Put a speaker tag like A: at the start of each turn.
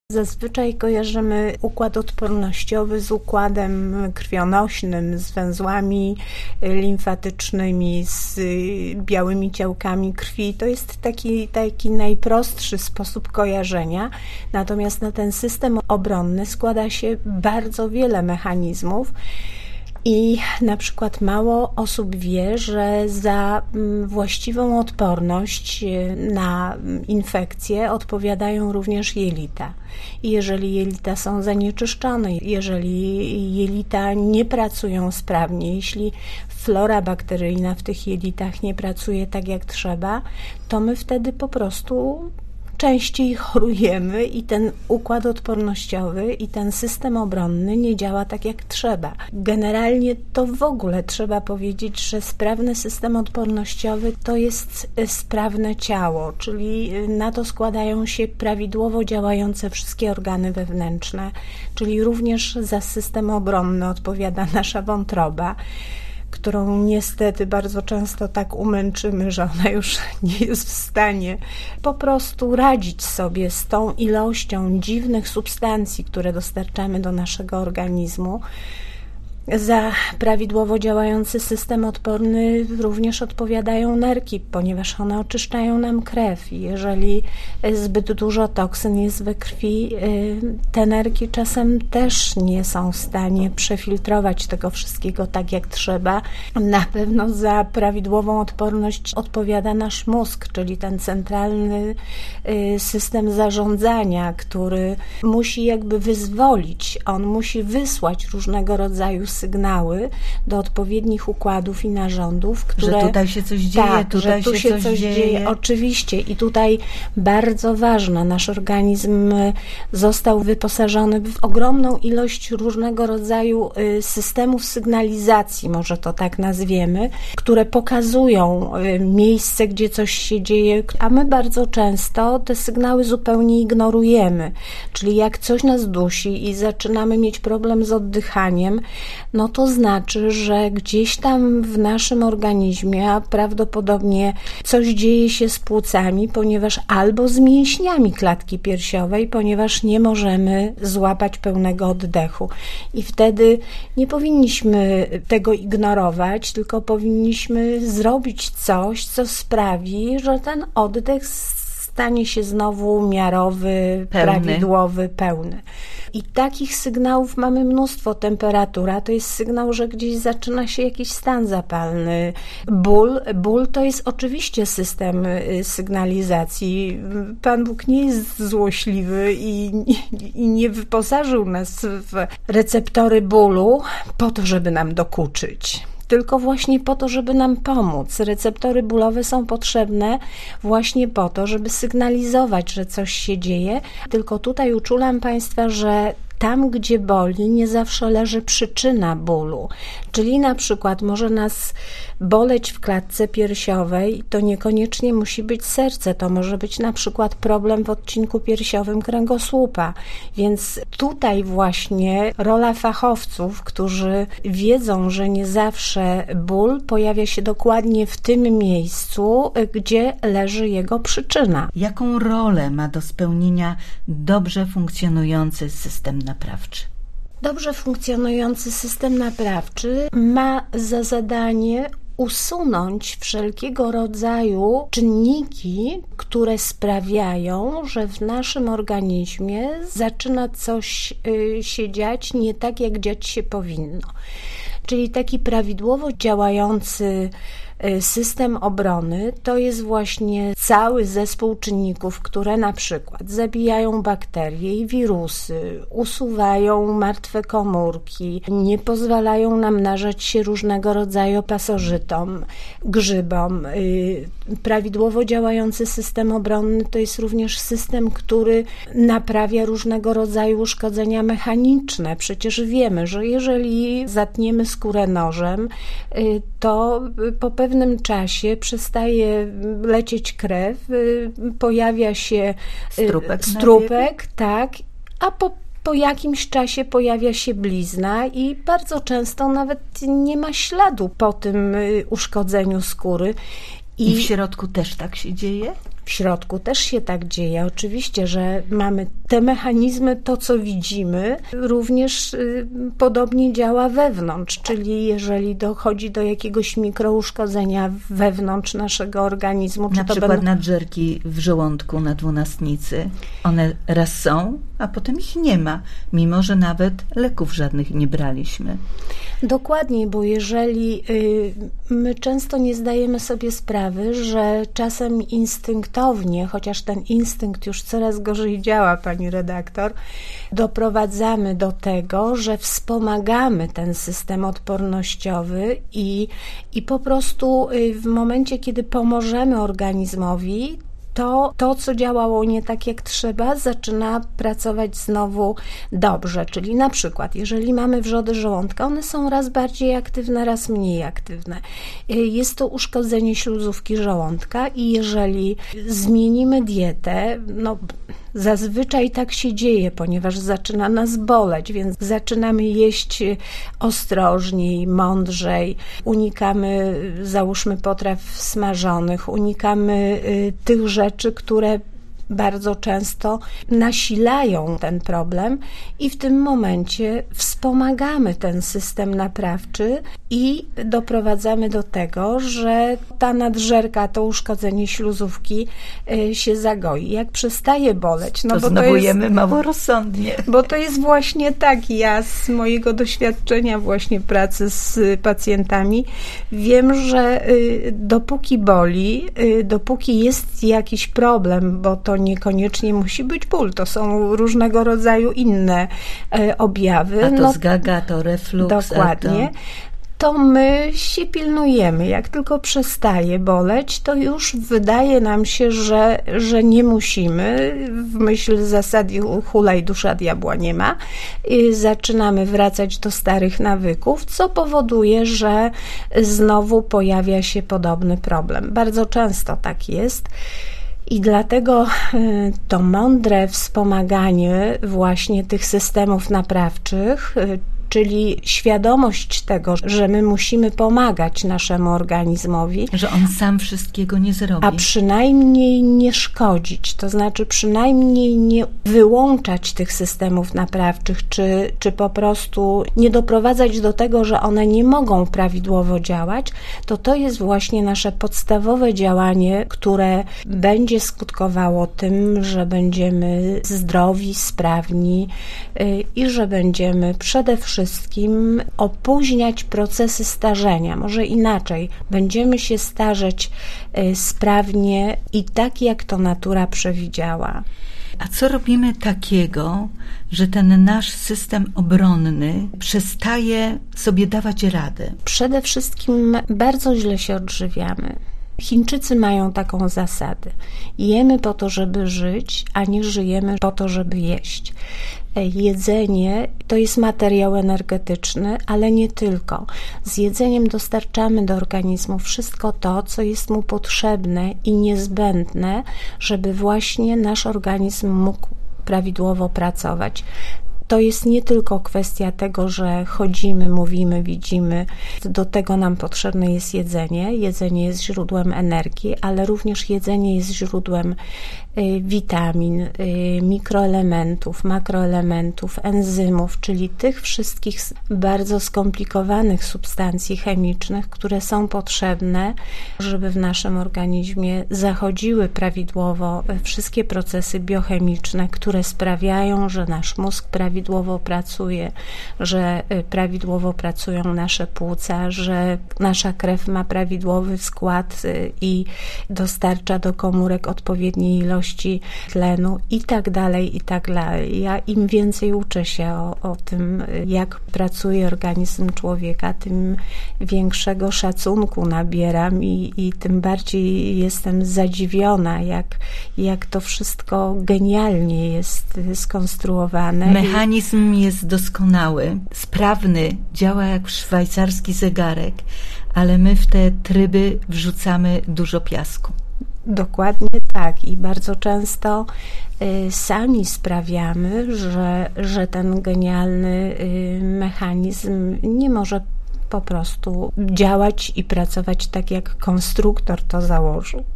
A: Zazwyczaj kojarzymy układ odpornościowy z układem krwionośnym, z węzłami limfatycznymi, z białymi ciałkami krwi. To jest taki najprostszy sposób kojarzenia. Natomiast na ten system obronny składa się bardzo wiele mechanizmów. I na przykład mało osób wie, że za właściwą odporność na infekcje odpowiadają również jelita. I jeżeli jelita są zanieczyszczone, jeżeli jelita nie pracują sprawnie, jeśli flora bakteryjna w tych jelitach nie pracuje tak jak trzeba, to my wtedy po prostu częściej chorujemy i ten układ odpornościowy i ten system obronny nie działa tak jak trzeba. Generalnie to w ogóle trzeba powiedzieć, że sprawny system odpornościowy to jest sprawne ciało, czyli na to składają się prawidłowo działające wszystkie organy wewnętrzne, czyli również za system obronny odpowiada nasza wątroba, którą niestety bardzo często tak umęczymy, że ona już nie jest w stanie po prostu radzić sobie z tą ilością dziwnych substancji, które dostarczamy do naszego organizmu. Za prawidłowo działający system odporny również odpowiadają nerki, ponieważ one oczyszczają nam krew. Jeżeli zbyt dużo toksyn jest we krwi, te nerki czasem też nie są w stanie przefiltrować tego wszystkiego tak jak trzeba. Na pewno za prawidłową odporność odpowiada nasz mózg, czyli ten centralny system zarządzania, który musi jakby wyzwolić, on musi wysłać różnego rodzaju sygnały do odpowiednich układów i narządów, które...
B: Że tutaj się coś dzieje,
A: tak,
B: tutaj
A: że tu się coś dzieje. Oczywiście. I tutaj bardzo ważne, nasz organizm został wyposażony w ogromną ilość różnego rodzaju systemów sygnalizacji, może to tak nazwiemy, które pokazują miejsce, gdzie coś się dzieje, a my bardzo często te sygnały zupełnie ignorujemy. Czyli jak coś nas dusi i zaczynamy mieć problem z oddychaniem, no to znaczy, że gdzieś tam w naszym organizmie, a prawdopodobnie coś dzieje się z płucami, ponieważ albo z mięśniami klatki piersiowej, ponieważ nie możemy złapać pełnego oddechu. I wtedy nie powinniśmy tego ignorować, tylko powinniśmy zrobić coś, co sprawi, że ten oddech stanie się znowu miarowy, prawidłowy, pełny. I takich sygnałów mamy mnóstwo. Temperatura to jest sygnał, że gdzieś zaczyna się jakiś stan zapalny. Ból to jest oczywiście system sygnalizacji. Pan Bóg nie jest złośliwy i nie wyposażył nas w receptory bólu po to, żeby nam dokuczyć, tylko właśnie po to, żeby nam pomóc. Receptory bólowe są potrzebne właśnie po to, żeby sygnalizować, że coś się dzieje. Tylko tutaj uczulam Państwa, że tam, gdzie boli, nie zawsze leży przyczyna bólu. Czyli na przykład może nas boleć w klatce piersiowej, to niekoniecznie musi być serce, to może być na przykład problem w odcinku piersiowym kręgosłupa. Więc tutaj właśnie rola fachowców, którzy wiedzą, że nie zawsze ból pojawia się dokładnie w tym miejscu, gdzie leży jego przyczyna.
B: Jaką rolę ma do spełnienia dobrze funkcjonujący system naprawczy?
A: Dobrze funkcjonujący system naprawczy ma za zadanie usunąć wszelkiego rodzaju czynniki, które sprawiają, że w naszym organizmie zaczyna coś się dziać nie tak, jak dziać się powinno. Czyli taki prawidłowo działający system obrony to jest właśnie cały zespół czynników, które na przykład zabijają bakterie i wirusy, usuwają martwe komórki, nie pozwalają namnażać się różnego rodzaju pasożytom, grzybom. Prawidłowo działający system obronny to jest również system, który naprawia różnego rodzaju uszkodzenia mechaniczne. Przecież wiemy, że jeżeli zatniemy skórę nożem, to po pewnym czasie przestaje lecieć krew, pojawia się strupek, tak, a po jakimś czasie pojawia się blizna i bardzo często nawet nie ma śladu po tym uszkodzeniu skóry.
B: I w środku też tak się dzieje?
A: W środku też się tak dzieje. Oczywiście, że mamy te mechanizmy, to co widzimy, również podobnie działa wewnątrz, czyli jeżeli dochodzi do jakiegoś mikrouszkodzenia wewnątrz naszego organizmu.
B: Na przykład nadżerki w żołądku, nadwłonastnicy, one raz są, a potem ich nie ma, mimo że nawet leków żadnych nie braliśmy.
A: Dokładnie, bo jeżeli my często nie zdajemy sobie sprawy, że czasem instynktownie, chociaż ten instynkt już coraz gorzej działa, pani redaktor, doprowadzamy do tego, że wspomagamy ten system odpornościowy i po prostu w momencie, kiedy pomożemy organizmowi, to, co działało nie tak jak trzeba, zaczyna pracować znowu dobrze. Czyli na przykład, jeżeli mamy wrzody żołądka, one są raz bardziej aktywne, raz mniej aktywne. Jest to uszkodzenie śluzówki żołądka i jeżeli zmienimy dietę, zazwyczaj tak się dzieje, ponieważ zaczyna nas boleć, więc zaczynamy jeść ostrożniej, mądrzej, unikamy, załóżmy, potraw smażonych, unikamy tych rzeczy, które bardzo często nasilają ten problem i w tym momencie wspomagamy ten system naprawczy i doprowadzamy do tego, że ta nadżerka, to uszkodzenie śluzówki się zagoi. Jak przestaje boleć,
B: to znowujemy mało rozsądnie.
A: Bo to jest właśnie tak, ja z mojego doświadczenia właśnie pracy z pacjentami wiem, że dopóki boli, dopóki jest jakiś problem, bo to niekoniecznie musi być ból, to są różnego rodzaju inne objawy.
B: A to zgaga, to refluks.
A: Dokładnie. To my się pilnujemy. Jak tylko przestaje boleć, to już wydaje nam się, że nie musimy. W myśl zasady hulaj dusza diabła nie ma. I zaczynamy wracać do starych nawyków, co powoduje, że znowu pojawia się podobny problem. Bardzo często tak jest. I dlatego to mądre wspomaganie właśnie tych systemów naprawczych, czyli świadomość tego, że my musimy pomagać naszemu organizmowi.
B: Że on sam wszystkiego nie zrobi.
A: A przynajmniej nie szkodzić, to znaczy przynajmniej nie wyłączać tych systemów naprawczych, czy po prostu nie doprowadzać do tego, że one nie mogą prawidłowo działać, to jest właśnie nasze podstawowe działanie, które będzie skutkowało tym, że będziemy zdrowi, sprawni i że będziemy przede wszystkim opóźniać procesy starzenia. Może inaczej, będziemy się starzeć sprawnie i tak, jak to natura przewidziała.
B: A co robimy takiego, że ten nasz system obronny przestaje sobie dawać radę?
A: Przede wszystkim bardzo źle się odżywiamy. Chińczycy mają taką zasadę. Jemy po to, żeby żyć, a nie żyjemy po to, żeby jeść. Jedzenie to jest materiał energetyczny, ale nie tylko. Z jedzeniem dostarczamy do organizmu wszystko to, co jest mu potrzebne i niezbędne, żeby właśnie nasz organizm mógł prawidłowo pracować. To jest nie tylko kwestia tego, że chodzimy, mówimy, widzimy. Do tego nam potrzebne jest jedzenie. Jedzenie jest źródłem energii, ale również jedzenie jest źródłem witamin, mikroelementów, makroelementów, enzymów, czyli tych wszystkich bardzo skomplikowanych substancji chemicznych, które są potrzebne, żeby w naszym organizmie zachodziły prawidłowo wszystkie procesy biochemiczne, które sprawiają, że nasz mózg prawidłowo pracuje, że prawidłowo pracują nasze płuca, że nasza krew ma prawidłowy skład i dostarcza do komórek odpowiedniej ilości tlenu i tak dalej, i tak dalej. Ja im więcej uczę się o tym, jak pracuje organizm człowieka, tym większego szacunku nabieram i tym bardziej jestem zadziwiona, jak to wszystko genialnie jest skonstruowane.
B: Mechanizm jest doskonały, sprawny, działa jak szwajcarski zegarek, ale my w te tryby wrzucamy dużo piasku.
A: Dokładnie tak i bardzo często sami sprawiamy, że ten genialny mechanizm nie może po prostu działać i pracować tak, jak konstruktor to założył.